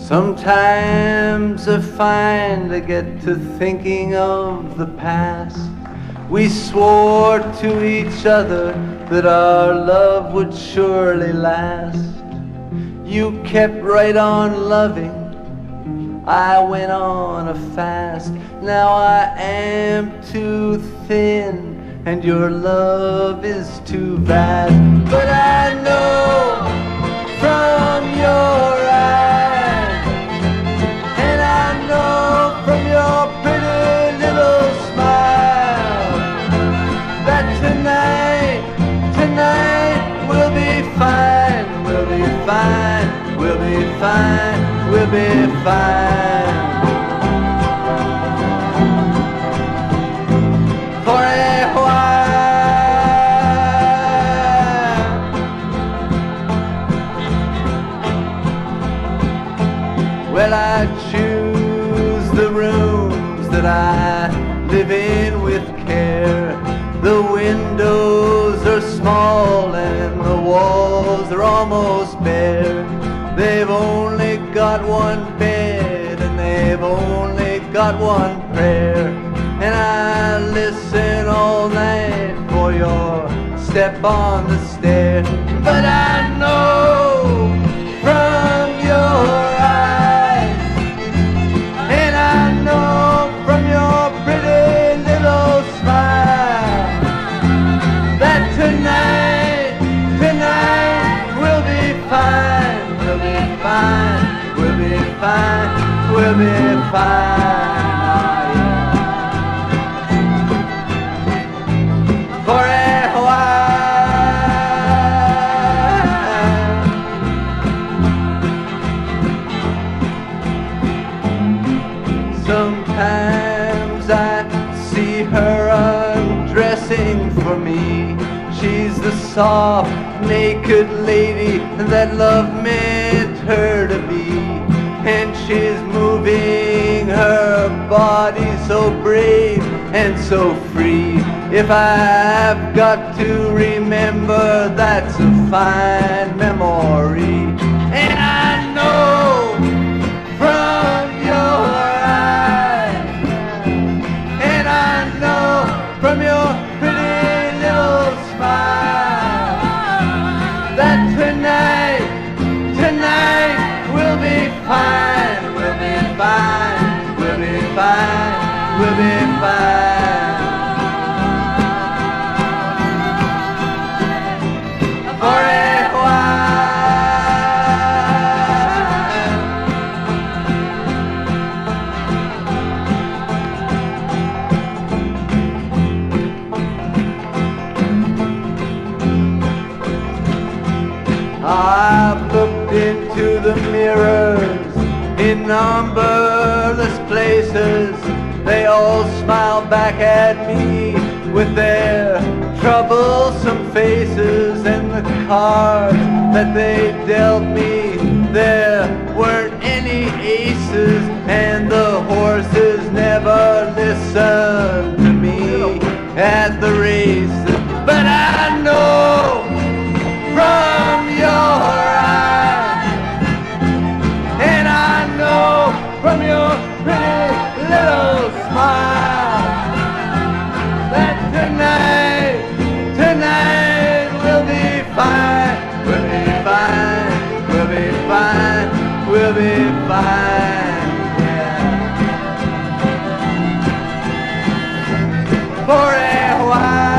Sometimes I find I get to thinking of the past. We swore to each other that our love would surely last. You kept right on loving, I went on a fast. Now I am too thin and your love is too vast. But I know from your eyes, and I know from your pretty little smile, that tonight we'll be fine, we'll be fine, we'll be fine, we'll be fine. For a while. Well, I choose the rooms that I live in with care. The windows are small and the walls are almost bare. They've only got one bed and they've only got one prayer. And I listen all night for your step on the stair. But I know from your eyes, and I know from your pretty little smile, that tonight we'll be fine, we'll be fine, we'll be fine, we'll be fine. For a while. Sometimes I see her undressing for me. She's the soft, naked lady that love meant her to be. And she's moving her body so brave and so free. If I've got to remember, that's a fine memory. And I know from your eyes, and I know from your pretty little smile, that tonight we'll be fine, we'll be fine, we'll be fine, we'll be fine. For a while. I've looked into the mirrors in numberless places. They all smile back at me with their troublesome faces. And the cards that they dealt me, there weren't any aces, and the horses never listened to me at the races. But I know from your eyes, and I know from your pretty little smile, that tonight we'll be fine, we'll be fine, we'll be fine, we'll be fine, yeah. For a while.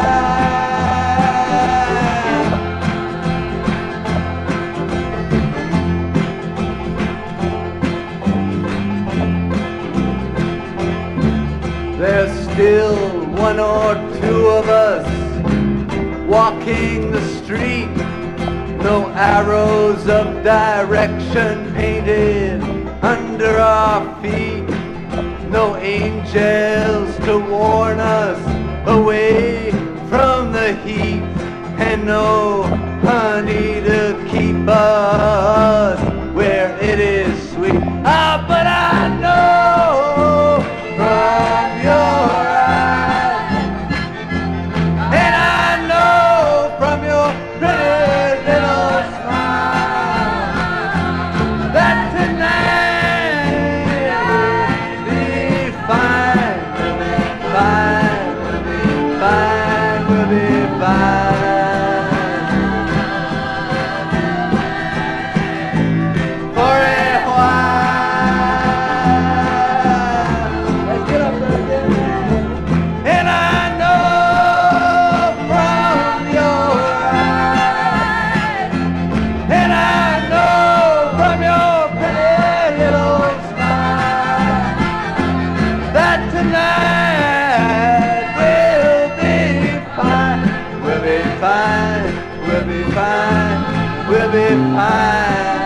There's still one or two of us walking the street. No arrows of direction painted under our feet. No angels to warn us away from the heat. And no honey to keep us where it is sweet. Ah, but I know from your eyes, and I know from your pretty little smile, that tonight We'll be fine, we'll be fine.